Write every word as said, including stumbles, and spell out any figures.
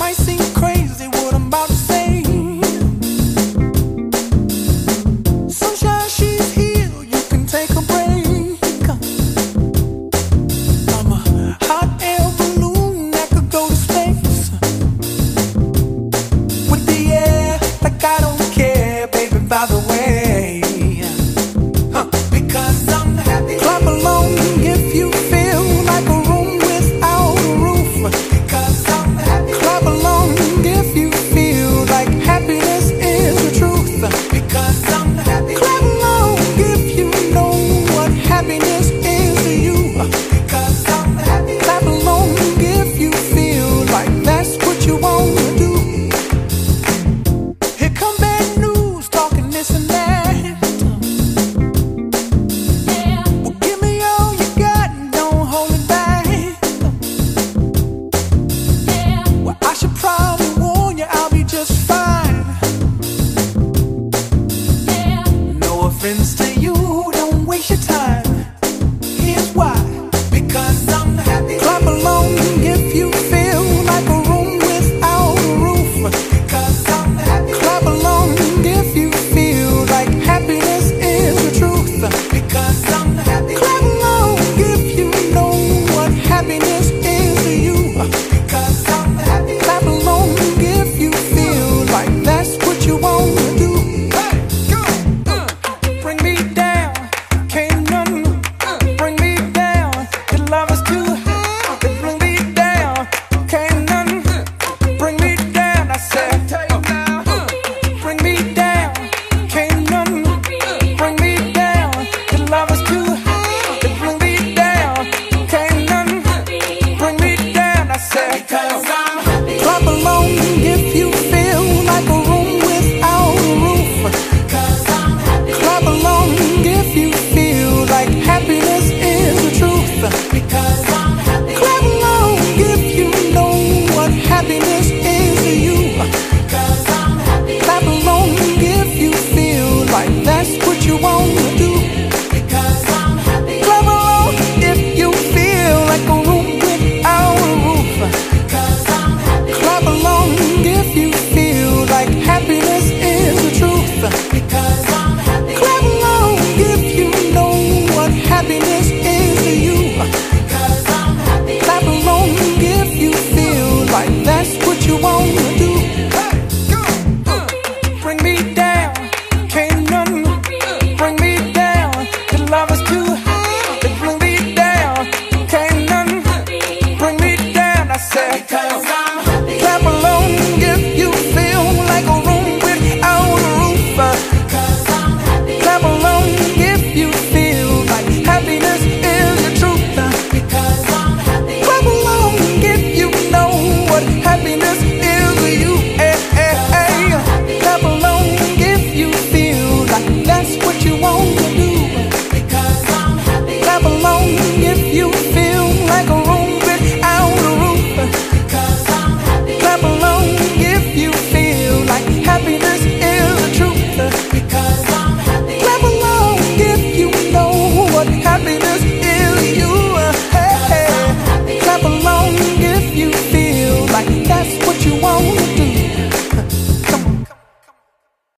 might seem crazy what I'm about to say. Sunshine, she's here, you can take a break. I'm a hot air balloon that could go to space. With the air, like I don't care, baby, by the way. Huh. Because I'm happy. Clap along if you feel like a room without a roof. Because I'm happy. Clap along if you feel like happiness is the truth. Because I'm happy. Clap along if you know what happiness is to you. Because I'm happy. Clap along if you feel like that's what you want to do. Here come bad news, talking this and that. Well, give me all you got and don't hold it back. Well, I should probably warn you, I'll be just fine. No offense to you, don't waste your time. Here's why. Because I'm happy. Clap along if you feel like a room without a roof. Because I'm happy. Clap along if you feel like happiness is the truth. Because I'm happy. Clap along if you know what happiness is to you. Because I'm happy. Clap along if you feel like that's what you want to do. Hey, go. Uh, bring me down, can't none bring me down. Your love is too high. Bring me down, can't none bring me down. I said, bring me down, can't none bring me down. Your love is too high. Bring me down, can't none bring me down. I said, because I'm happy. Clap along if you feel like a room without a roof. Because I'm happy. Clap along if you feel like happiness is the truth. Because I'm happy. Clap along if you know what happiness is to you. Because I'm happy. Clap along if you feel like that's what you want to do. Because I'm happy. Clap along if you feel like a room without a roof. Because I'm happy. Clap along if you feel like happiness is the truth. Because I'm happy. Clap along if you know what happiness is to you. Because I'm happy. Clap along if you feel like that's what you want to do. Hey, go. Uh, bring me down, can't none bring me down. Your love is too high. Bring me down, can't none bring me down. I said, because